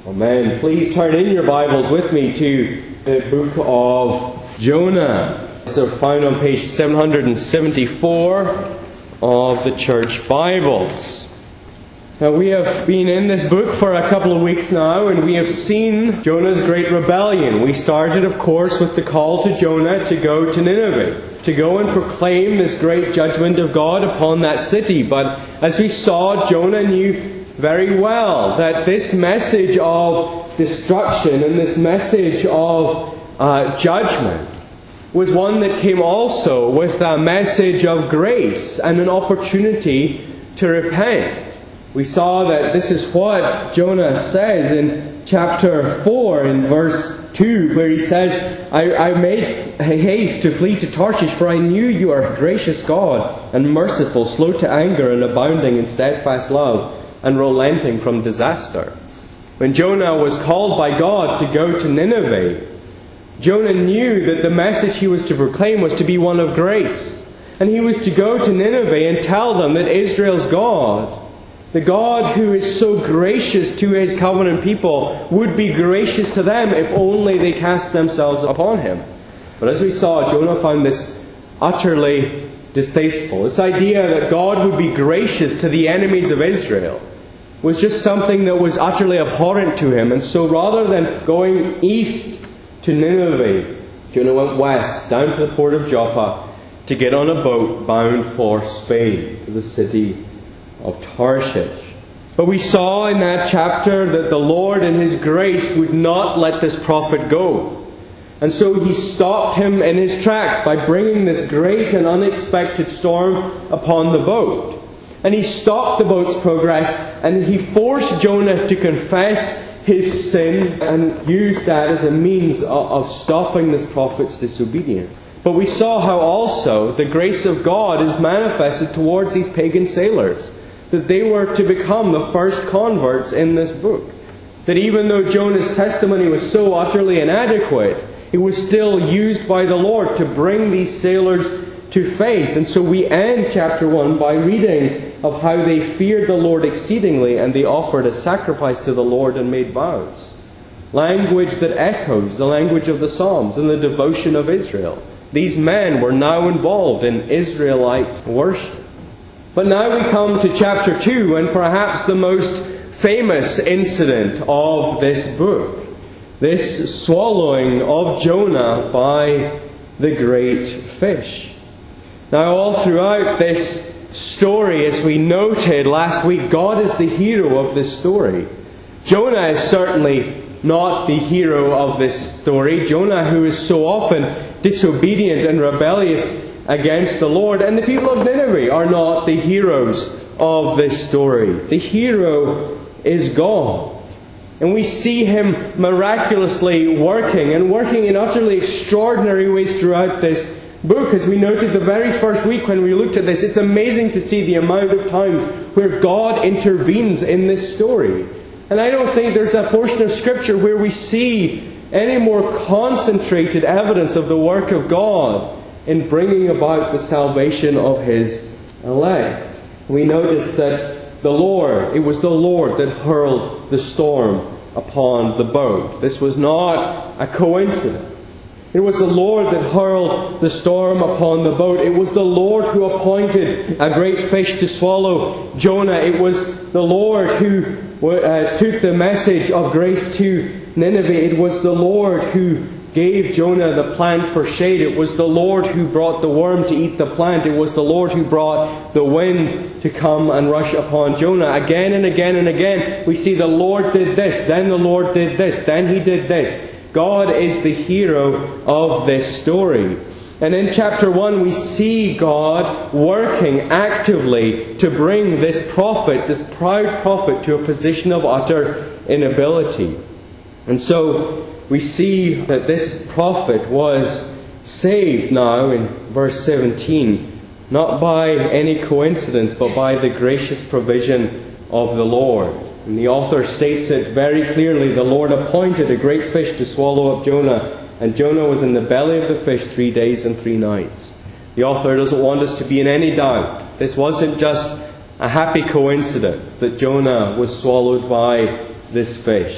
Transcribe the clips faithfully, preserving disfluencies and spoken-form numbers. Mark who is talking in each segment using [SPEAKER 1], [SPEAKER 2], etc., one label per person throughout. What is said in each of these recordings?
[SPEAKER 1] Amen. Please turn in your Bibles with me to the book of Jonah. They're found on page seven hundred seventy-four of the Church Bibles. Now, we have been in this book for a couple of weeks now, and we have seen Jonah's great rebellion. We started, of course, with the call to Jonah to go to Nineveh, to go and proclaim this great judgment of God upon that city. But as we saw, Jonah knew very well that this message of destruction and this message of uh, judgment was one that came also with a message of grace and an opportunity to repent. We saw that this is what Jonah says in chapter four, in verse two, where he says, I, I made haste to flee to Tarshish, for I knew you are a gracious God and merciful, slow to anger and abounding in steadfast love, and relenting from disaster. When Jonah was called by God to go to Nineveh, Jonah knew that the message he was to proclaim was to be one of grace. And he was to go to Nineveh and tell them that Israel's God, the God who is so gracious to His covenant people, would be gracious to them if only they cast themselves upon Him. But as we saw, Jonah found this utterly distasteful. This idea that God would be gracious to the enemies of Israel was just something that was utterly abhorrent to him. And so rather than going east to Nineveh, Jonah went west, down to the port of Joppa, to get on a boat bound for Spain, to the city of Tarshish. But we saw in that chapter that the Lord in His grace would not let this prophet go. And so He stopped him in his tracks by bringing this great and unexpected storm upon the boat. And He stopped the boat's progress, and He forced Jonah to confess his sin and used that as a means of stopping this prophet's disobedience. But we saw how also the grace of God is manifested towards these pagan sailors, that they were to become the first converts in this book. That even though Jonah's testimony was so utterly inadequate, it was still used by the Lord to bring these sailors to faith. And so we end chapter one by reading of how they feared the Lord exceedingly, and they offered a sacrifice to the Lord and made vows. Language that echoes the language of the Psalms and the devotion of Israel. These men were now involved in Israelite worship. But now we come to chapter two, and perhaps the most famous incident of this book. This swallowing of Jonah by the great fish. Now, all throughout this story, as we noted last week, God is the hero of this story. Jonah is certainly not the hero of this story. Jonah, who is so often disobedient and rebellious against the Lord, and the people of Nineveh are not the heroes of this story. The hero is God. And we see Him miraculously working, and working in utterly extraordinary ways throughout this book. As we noted the very first week when we looked at this, it's amazing to see the amount of times where God intervenes in this story. And I don't think there's a portion of Scripture where we see any more concentrated evidence of the work of God in bringing about the salvation of His elect. We notice that the Lord, it was the Lord that hurled the storm upon the boat. This was not a coincidence. It was the Lord that hurled the storm upon the boat. It was the Lord who appointed a great fish to swallow Jonah. It was the Lord who uh, took the message of grace to Nineveh. It was the Lord who gave Jonah the plant for shade. It was the Lord who brought the worm to eat the plant. It was the Lord who brought the wind to come and rush upon Jonah. Again and again and again, we see the Lord did this, then the Lord did this, then He did this. God is the hero of this story. And in chapter one, we see God working actively to bring this prophet, this proud prophet, to a position of utter inability. And so we see that this prophet was saved now in verse seventeen, not by any coincidence, but by the gracious provision of the Lord. And the author states it very clearly. The Lord appointed a great fish to swallow up Jonah, and Jonah was in the belly of the fish three days and three nights. The author doesn't want us to be in any doubt. This wasn't just a happy coincidence that Jonah was swallowed by this fish.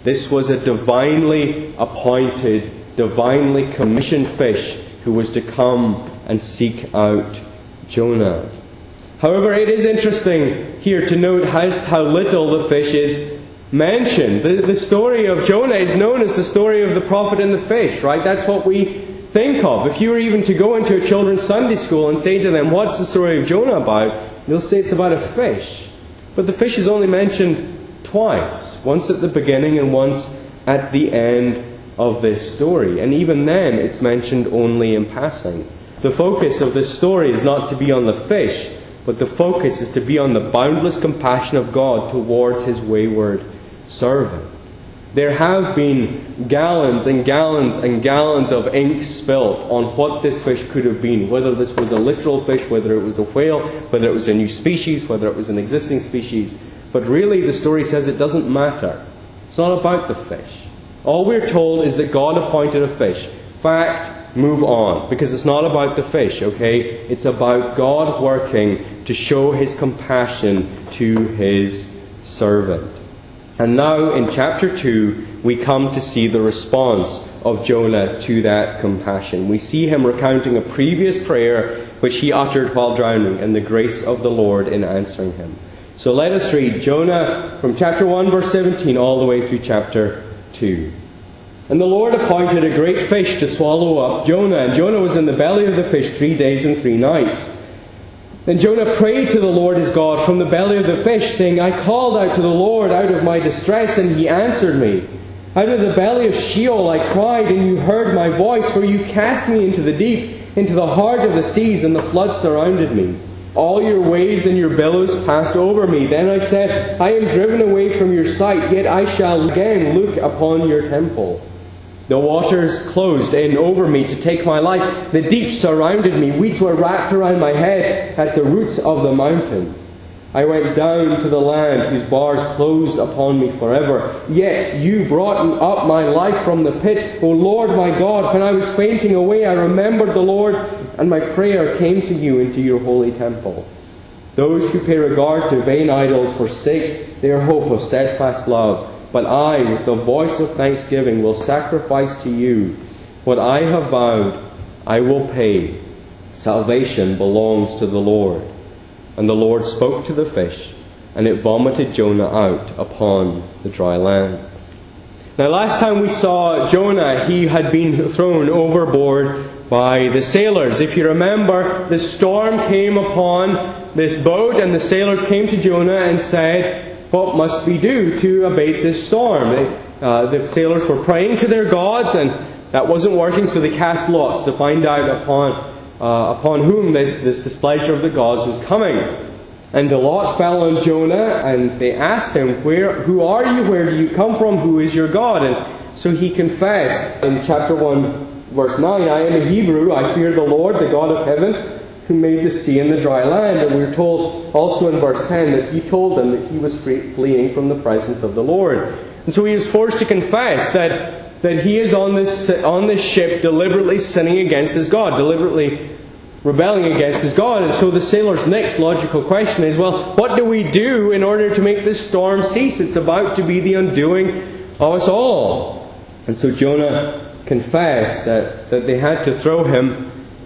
[SPEAKER 1] This was a divinely appointed, divinely commissioned fish who was to come and seek out Jonah. However, it is interesting here to note how little the fish is mentioned. The, the story of Jonah is known as the story of the prophet and the fish, right? That's what we think of. If you were even to go into a children's Sunday school and say to them, what's the story of Jonah about? They'll say it's about a fish. But the fish is only mentioned twice. Once at the beginning and once at the end of this story. And even then, it's mentioned only in passing. The focus of this story is not to be on the fish, but the focus is to be on the boundless compassion of God towards His wayward servant. There have been gallons and gallons and gallons of ink spilt on what this fish could have been. Whether this was a literal fish, whether it was a whale, whether it was a new species, whether it was an existing species. But really, the story says it doesn't matter. It's not about the fish. All we're told is that God appointed a fish. Fact, move on. Because it's not about the fish, okay? It's about God working to show His compassion to His servant. And now in chapter two, we come to see the response of Jonah to that compassion. We see him recounting a previous prayer which he uttered while drowning, and the grace of the Lord in answering him. So let us read Jonah from chapter one, verse seventeen, all the way through chapter two. And the Lord appointed a great fish to swallow up Jonah, and Jonah was in the belly of the fish three days and three nights. Then Jonah prayed to the Lord his God from the belly of the fish, saying, I called out to the Lord out of my distress, and He answered me. Out of the belly of Sheol I cried, and You heard my voice, for You cast me into the deep, into the heart of the seas, and the flood surrounded me. All Your waves and Your billows passed over me. Then I said, I am driven away from Your sight, yet I shall again look upon Your temple. The waters closed in over me to take my life. The deep surrounded me. Weeds were wrapped around my head at the roots of the mountains. I went down to the land whose bars closed upon me forever. Yet You brought up my life from the pit. O Lord my God, when I was fainting away, I remembered the Lord, and my prayer came to You into Your holy temple. Those who pay regard to vain idols forsake their hope of steadfast love. But I, with the voice of thanksgiving, will sacrifice to You. What I have vowed, I will pay. Salvation belongs to the Lord. And the Lord spoke to the fish, and it vomited Jonah out upon the dry land. Now, last time we saw Jonah, he had been thrown overboard by the sailors. If you remember, the storm came upon this boat, and the sailors came to Jonah and said, what must we do to abate this storm? They, uh, the sailors were praying to their gods, and that wasn't working, so they cast lots to find out upon uh, upon whom this, this displeasure of the gods was coming. And the lot fell on Jonah, and they asked him, "Where? Who are you? Where do you come from? Who is your God?" And so he confessed in chapter one, verse nine, "I am a Hebrew. I fear the Lord, the God of heaven, who made the sea and the dry land." And we're told also in verse ten that he told them that he was free, fleeing from the presence of the Lord. And so he is forced to confess that, that he is on this, on this ship deliberately sinning against his God, deliberately rebelling against his God. And so the sailor's next logical question is, well, what do we do in order to make this storm cease? It's about to be the undoing of us all. And so Jonah confessed that, that they had to throw him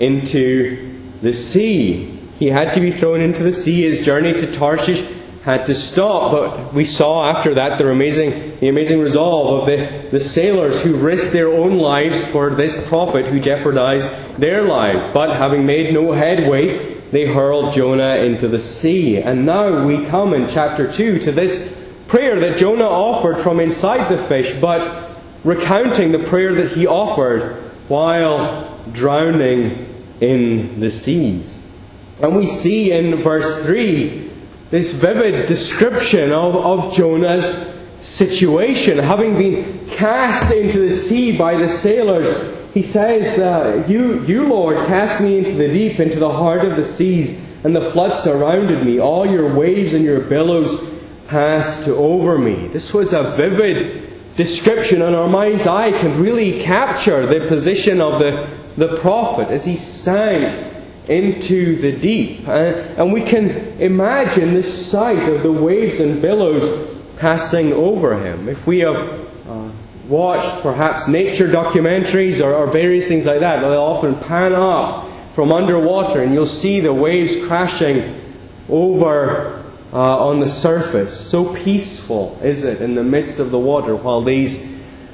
[SPEAKER 1] into the sea. He had to be thrown into the sea. His journey to Tarshish had to stop. But we saw after that the amazing, the amazing resolve of the, the sailors who risked their own lives for this prophet who jeopardized their lives. But having made no headway, they hurled Jonah into the sea. And now we come in chapter two to this prayer that Jonah offered from inside the fish, but recounting the prayer that he offered while drowning in the seas. And we see in verse three this vivid description of, of Jonah's situation. Having been cast into the sea by the sailors, he says, uh, you, you, Lord, cast me into the deep, into the heart of the seas, and the flood surrounded me. All your waves and your billows passed over me. This was a vivid description, and our mind's eye can really capture the position of the, the prophet as he sank into the deep. Uh, and we can imagine this sight of the waves and billows passing over him. If we have uh, watched perhaps nature documentaries or, or various things like that, they'll often pan up from underwater and you'll see the waves crashing over uh, on the surface. So peaceful is it in the midst of the water while these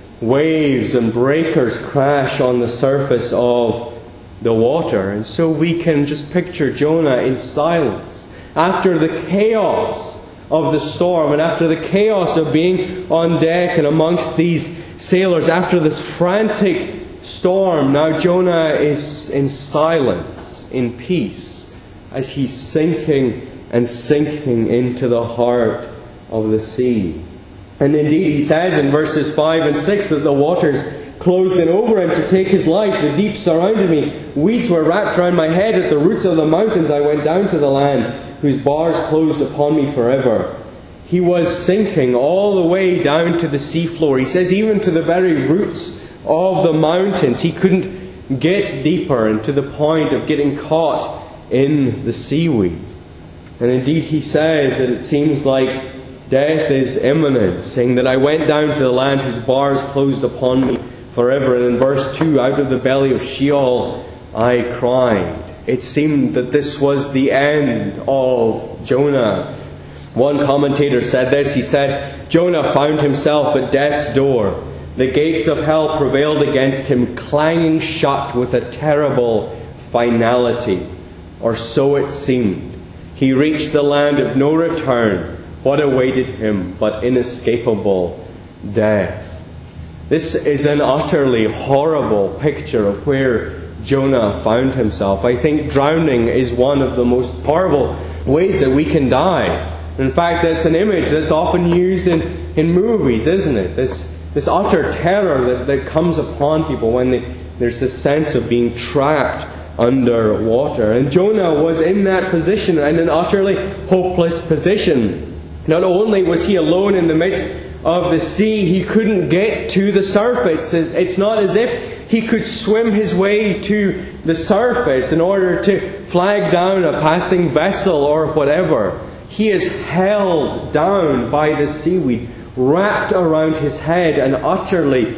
[SPEAKER 1] waves and breakers crash on the surface of the water. And so we can just picture Jonah in silence after the chaos of the storm and after the chaos of being on deck and amongst these sailors. After this frantic storm, now Jonah is in silence, in peace, as he's sinking and sinking into the heart of the sea. And indeed he says in verses five and six that the waters closed in over him to take his life. The deep surrounded me. Weeds were wrapped round my head. At the roots of the mountains I went down to the land, whose bars closed upon me forever. He was sinking all the way down to the seafloor. He says even to the very roots of the mountains. He couldn't get deeper and to the point of getting caught in the seaweed. And indeed he says that it seems like death is imminent, saying that I went down to the land whose bars closed upon me forever. And in verse two, out of the belly of Sheol I cried. It seemed that this was the end of Jonah. One commentator said this. He said, Jonah found himself at death's door. The gates of hell prevailed against him, clanging shut with a terrible finality. Or so it seemed. He reached the land of no return. What awaited him but inescapable death? This is an utterly horrible picture of where Jonah found himself. I think drowning is one of the most horrible ways that we can die. In fact, that's an image that's often used in, in movies, isn't it? This, this utter terror that, that comes upon people when they, there's this sense of being trapped under water. And Jonah was in that position, and an utterly hopeless position. Not only was he alone in the midst of the sea, he couldn't get to the surface. It's not as if he could swim his way to the surface in order to flag down a passing vessel or whatever. He is held down by the seaweed, wrapped around his head and utterly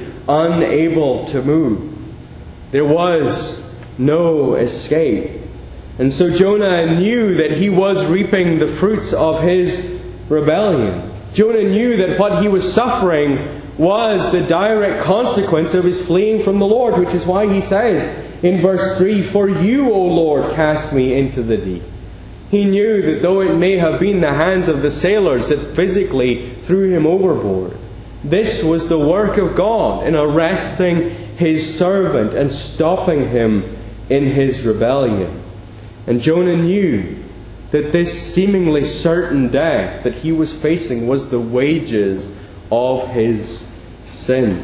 [SPEAKER 1] unable to move. There was no escape. And so Jonah knew that he was reaping the fruits of his rebellion. Jonah knew that what he was suffering was the direct consequence of his fleeing from the Lord, which is why he says in verse three, For you, O Lord, cast me into the deep. He knew that though it may have been the hands of the sailors that physically threw him overboard, this was the work of God in arresting his servant and stopping him in his rebellion. And Jonah knew that this seemingly certain death that he was facing was the wages of his sin.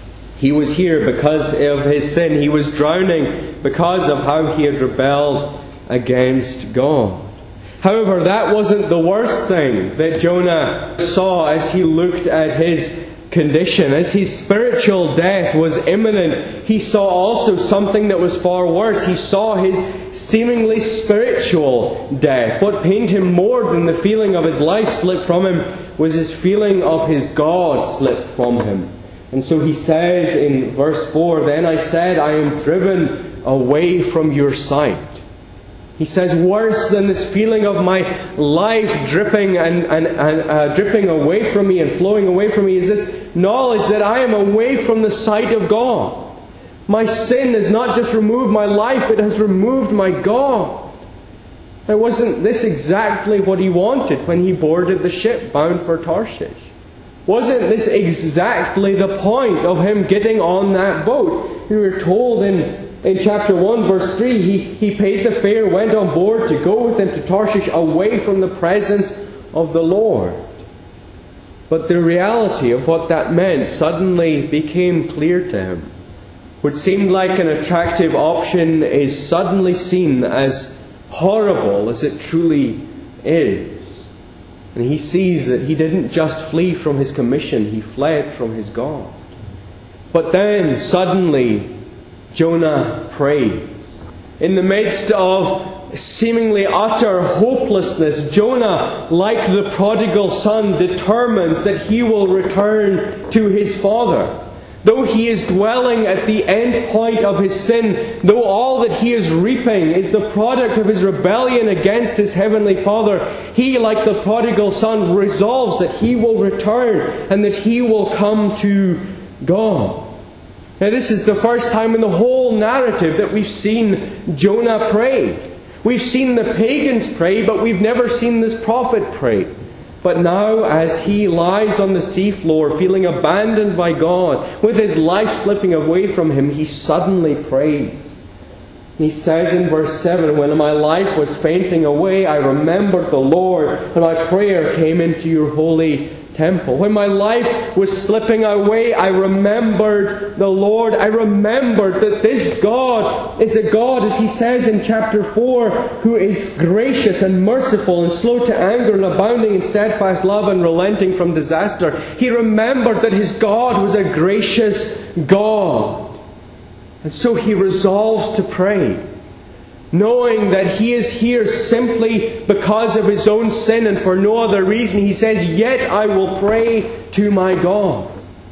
[SPEAKER 1] He was here because of his sin. He was drowning because of how he had rebelled against God. However, that wasn't the worst thing that Jonah saw as he looked at his condition. As his spiritual death was imminent, he saw also something that was far worse. He saw his seemingly spiritual death. What pained him more than the feeling of his life slipped from him was his feeling of his God slipped from him. And so he says in verse four, Then I said, I am driven away from your sight. He says, worse than this feeling of my life dripping and, and, and uh, dripping away from me and flowing away from me is this knowledge that I am away from the sight of God. My sin has not just removed my life, it has removed my God. Now, wasn't this exactly what he wanted when he boarded the ship bound for Tarshish? Wasn't this exactly the point of him getting on that boat? We were told in In chapter one, verse three, he, he paid the fare, went on board to go with them to Tarshish away from the presence of the Lord. But the reality of what that meant suddenly became clear to him. What seemed like an attractive option is suddenly seen as horrible as it truly is. And he sees that he didn't just flee from his commission, he fled from his God. But then suddenly Jonah prays. In the midst of seemingly utter hopelessness, Jonah, like the prodigal son, determines that he will return to his father. Though he is dwelling at the end point of his sin, though all that he is reaping is the product of his rebellion against his heavenly Father, he, like the prodigal son, resolves that he will return and that he will come to God. Now, this is the first time in the whole narrative that we've seen Jonah pray. We've seen the pagans pray, but we've never seen this prophet pray. But now, as he lies on the seafloor, feeling abandoned by God, with his life slipping away from him, he suddenly prays. He says in verse seven, "When my life was fainting away, I remembered the Lord, and my prayer came into your holy temple. When my life was slipping away, I remembered the Lord." I remembered that this God is a God, as he says in chapter four, who is gracious and merciful and slow to anger and abounding in steadfast love and relenting from disaster. He remembered that his God was a gracious God. And so he resolves to pray, knowing that he is here simply because of his own sin and for no other reason. He says, "Yet I will pray to my God."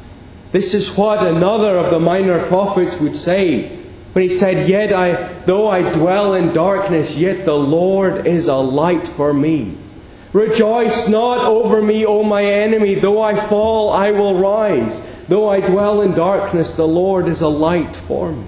[SPEAKER 1] This is what another of the minor prophets would say when he said, "Yet I, though I dwell in darkness, yet the Lord is a light for me. Rejoice not over me, O my enemy. Though I fall, I will rise. Though I dwell in darkness, the Lord is a light for me."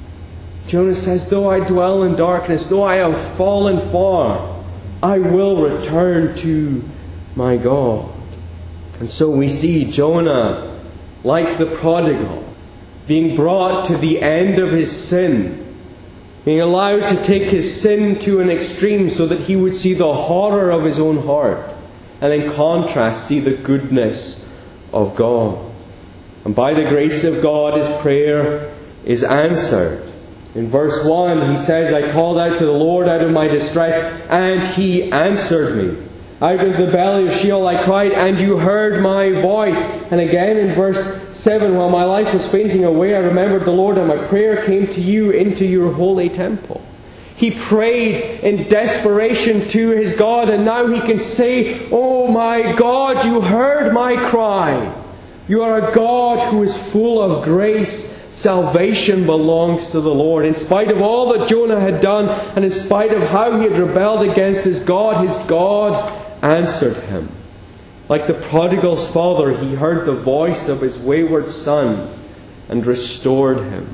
[SPEAKER 1] Jonah says, though I dwell in darkness, though I have fallen far, I will return to my God. And so we see Jonah, like the prodigal, being brought to the end of his sin, being allowed to take his sin to an extreme so that he would see the horror of his own heart, and in contrast see the goodness of God. And by the grace of God, his prayer is answered. In verse one, he says, "I called out to the Lord out of my distress, and He answered me. Out of the belly of Sheol I cried, and You heard my voice." And again in verse seven, "While my life was fainting away, I remembered the Lord, and my prayer came to You into Your holy temple." He prayed in desperation to his God, and now he can say, "Oh my God, You heard my cry. You are a God who is full of grace. Salvation belongs to the Lord." In spite of all that Jonah had done, and in spite of how he had rebelled against his God, his God answered him. Like the prodigal's father, he heard the voice of his wayward son and restored him.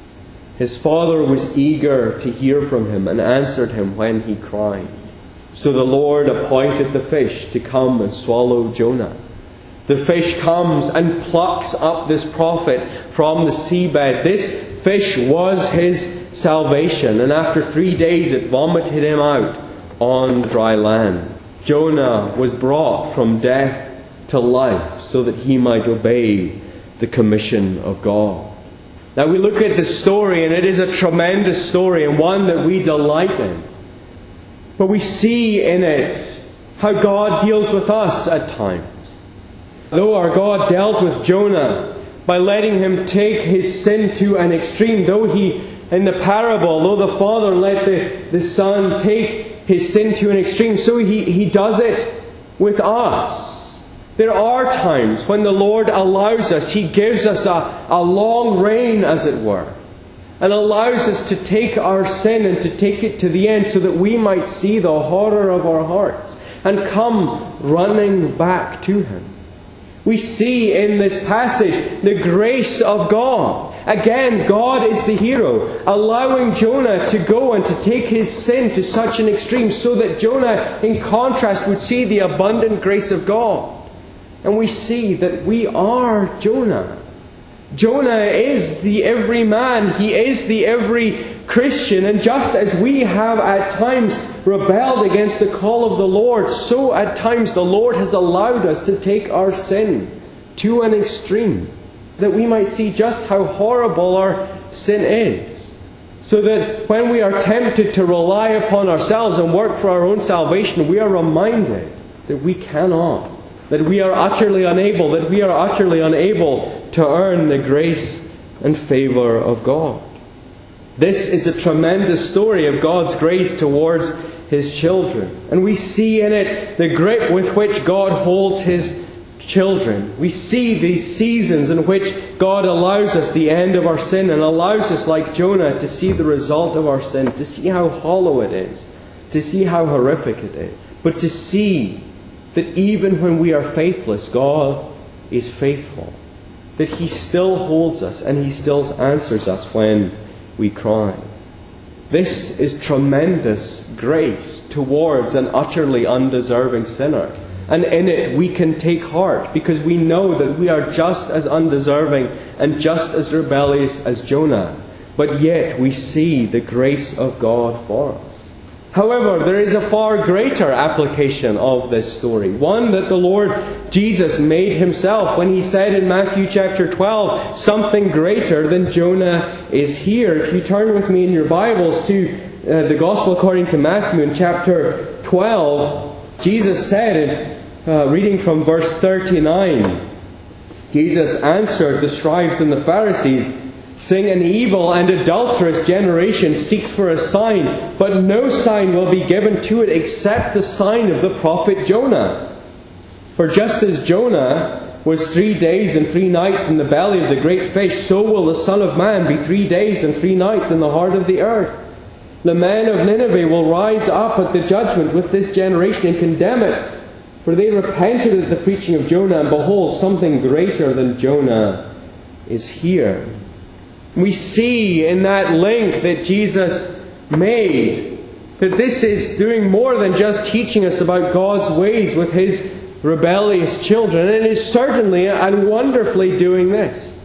[SPEAKER 1] His father was eager to hear from him and answered him when he cried. So the Lord appointed the fish to come and swallow Jonah. The fish comes and plucks up this prophet from the seabed. This fish was his salvation, and after three days it vomited him out on dry land. Jonah was brought from death to life so that he might obey the commission of God. Now we look at this story, and it is a tremendous story and one that we delight in. But we see in it how God deals with us at times. Though our God dealt with Jonah by letting him take his sin to an extreme, though he, in the parable, though the father let the, the son take his sin to an extreme, so he, he does it with us. There are times when the Lord allows us, He gives us a, a long reign, as it were, and allows us to take our sin and to take it to the end so that we might see the horror of our hearts and come running back to Him. We see in this passage the grace of God. Again, God is the hero, allowing Jonah to go and to take his sin to such an extreme so that Jonah, in contrast, would see the abundant grace of God. And we see that we are Jonah. Jonah is the every man. He is the every Christian. And just as we have at times rebelled against the call of the Lord, so at times the Lord has allowed us to take our sin to an extreme, that we might see just how horrible our sin is. So that when we are tempted to rely upon ourselves and work for our own salvation, we are reminded that we cannot. That we are utterly unable, that we are utterly unable to earn the grace and favour of God. This is a tremendous story of God's grace towards His children. And we see in it the grip with which God holds His children. We see these seasons in which God allows us the end of our sin and allows us, like Jonah, to see the result of our sin, to see how hollow it is, to see how horrific it is, but to see that even when we are faithless, God is faithful, that He still holds us and He still answers us when we cry. This is tremendous grace towards an utterly undeserving sinner. And in it we can take heart, because we know that we are just as undeserving and just as rebellious as Jonah. But yet we see the grace of God for us. However, there is a far greater application of this story. One that the Lord Jesus made Himself when He said in Matthew chapter twelve, something greater than Jonah is here. If you turn with me in your Bibles to uh, the Gospel according to Matthew in chapter twelve, Jesus said, uh, reading from verse thirty-nine, Jesus answered the scribes and the Pharisees, saying, an evil and adulterous generation seeks for a sign, but no sign will be given to it except the sign of the prophet Jonah. For just as Jonah was three days and three nights in the belly of the great fish, so will the Son of Man be three days and three nights in the heart of the earth. The men of Nineveh will rise up at the judgment with this generation and condemn it, for they repented at the preaching of Jonah, and behold, something greater than Jonah is here. We see in that link that Jesus made that this is doing more than just teaching us about God's ways with His rebellious children. And it is certainly and wonderfully doing this.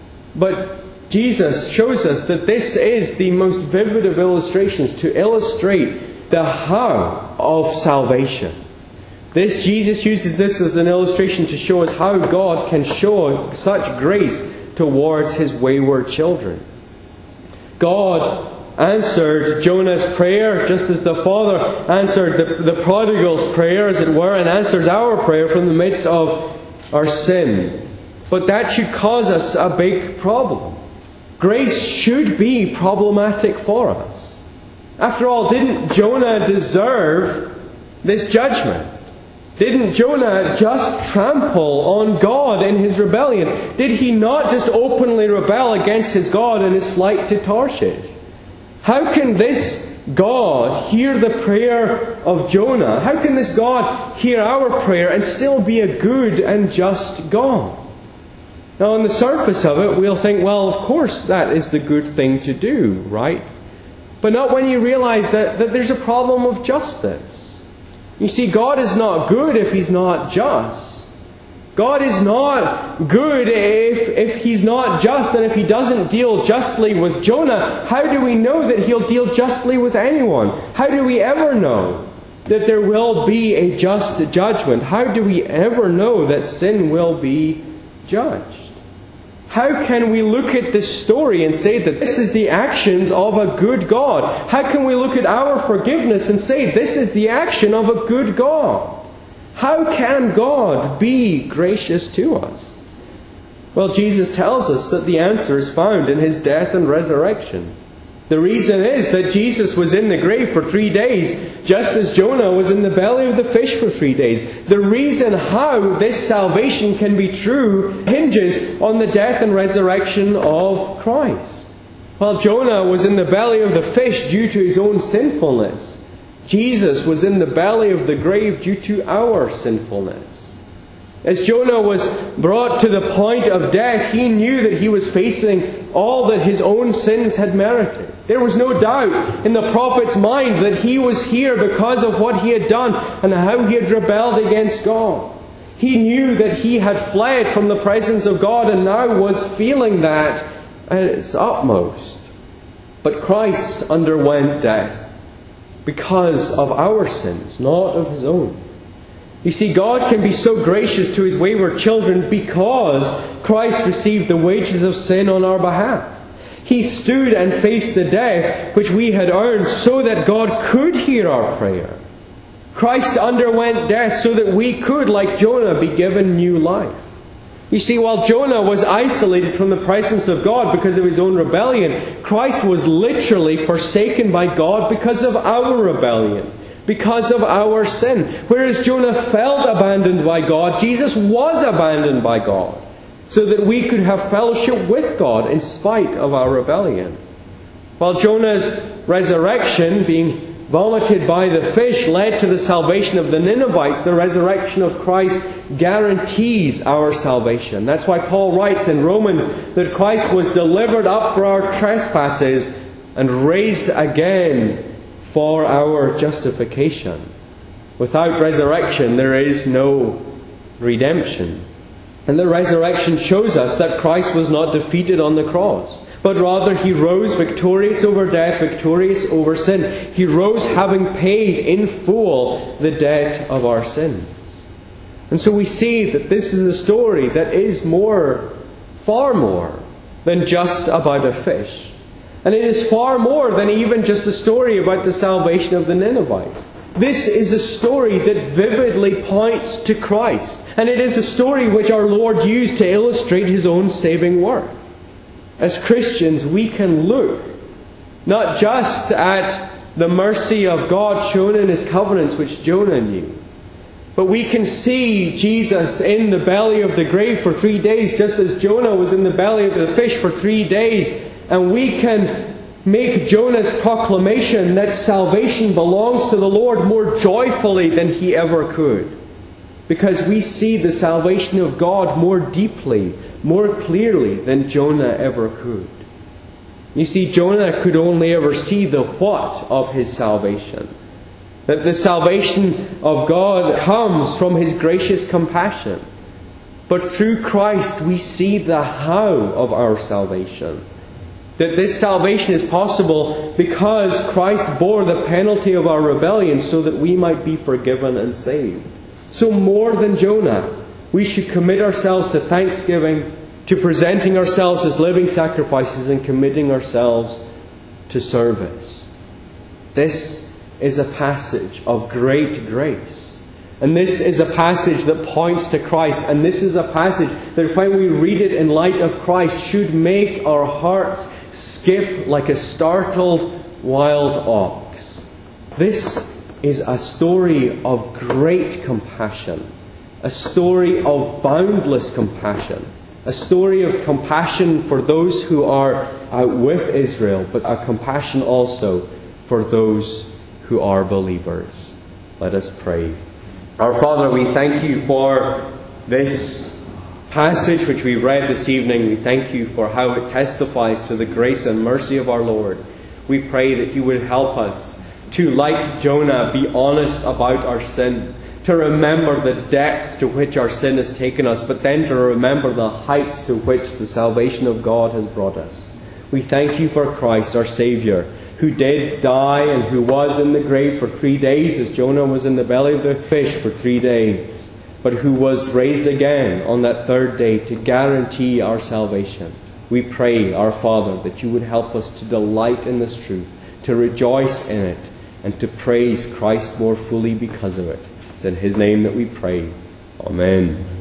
[SPEAKER 1] But Jesus shows us that this is the most vivid of illustrations to illustrate the how of salvation. This, Jesus uses this as an illustration to show us how God can show such grace towards His wayward children. God answered Jonah's prayer just as the Father answered the, the prodigal's prayer, as it were, and answers our prayer from the midst of our sin. But that should cause us a big problem. Grace should be problematic for us. After all, didn't Jonah deserve this judgment? Didn't Jonah just trample on God in his rebellion? Did he not just openly rebel against his God in his flight to Tarshish? How can this God hear the prayer of Jonah? How can this God hear our prayer and still be a good and just God? Now, on the surface of it, we'll think, well, of course that is the good thing to do, right? But not when you realize that, that there's a problem of justice. You see, God is not good if He's not just. God is not good if, if He's not just, and if He doesn't deal justly with Jonah. How do we know that He'll deal justly with anyone? How do we ever know that there will be a just judgment? How do we ever know that sin will be judged? How can we look at this story and say that this is the actions of a good God? How can we look at our forgiveness and say this is the action of a good God? How can God be gracious to us? Well, Jesus tells us that the answer is found in His death and resurrection. The reason is that Jesus was in the grave for three days, just as Jonah was in the belly of the fish for three days. The reason how this salvation can be true hinges on the death and resurrection of Christ. While Jonah was in the belly of the fish due to his own sinfulness, Jesus was in the belly of the grave due to our sinfulness. As Jonah was brought to the point of death, he knew that he was facing all that his own sins had merited. There was no doubt in the prophet's mind that he was here because of what he had done and how he had rebelled against God. He knew that he had fled from the presence of God and now was feeling that at its utmost. But Christ underwent death because of our sins, not of His own. You see, God can be so gracious to His wayward children because Christ received the wages of sin on our behalf. He stood and faced the death which we had earned so that God could hear our prayer. Christ underwent death so that we could, like Jonah, be given new life. You see, while Jonah was isolated from the presence of God because of his own rebellion, Christ was literally forsaken by God because of our rebellion, because of our sin. Whereas Jonah felt abandoned by God, Jesus was abandoned by God, so that we could have fellowship with God in spite of our rebellion. While Jonah's resurrection, being vomited by the fish, led to the salvation of the Ninevites, the resurrection of Christ guarantees our salvation. That's why Paul writes in Romans that Christ was delivered up for our trespasses and raised again for our justification. Without resurrection, there is no redemption. And the resurrection shows us that Christ was not defeated on the cross, but rather He rose victorious over death, victorious over sin. He rose having paid in full the debt of our sins. And so we see that this is a story that is more, far more, than just about a fish. And it is far more than even just the story about the salvation of the Ninevites. This is a story that vividly points to Christ. And it is a story which our Lord used to illustrate His own saving work. As Christians, we can look not just at the mercy of God shown in His covenants, which Jonah knew, but we can see Jesus in the belly of the grave for three days, just as Jonah was in the belly of the fish for three days. And we can make Jonah's proclamation that salvation belongs to the Lord more joyfully than he ever could, because we see the salvation of God more deeply, more clearly than Jonah ever could. You see, Jonah could only ever see the what of his salvation. That the salvation of God comes from His gracious compassion. But through Christ we see the how of our salvation. That this salvation is possible because Christ bore the penalty of our rebellion so that we might be forgiven and saved. So more than Jonah, we should commit ourselves to thanksgiving, to presenting ourselves as living sacrifices, and committing ourselves to service. This is a passage of great grace. And this is a passage that points to Christ. And this is a passage that when we read it in light of Christ should make our hearts skip like a startled wild ox. This is a story of great compassion. A story of boundless compassion. A story of compassion for those who are out with Israel, but a compassion also for those who are believers. Let us pray. Our Father, we thank You for this passage which we read this evening. We thank You for how it testifies to the grace and mercy of our Lord. We pray that You would help us to, like Jonah, be honest about our sin, to remember the depths to which our sin has taken us, but then to remember the heights to which the salvation of God has brought us. We thank You for Christ, our Saviour, who did die and who was in the grave for three days, as Jonah was in the belly of the fish for three days, but who was raised again on that third day to guarantee our salvation. We pray, our Father, that You would help us to delight in this truth, to rejoice in it, and to praise Christ more fully because of it. It's in His name that we pray. Amen.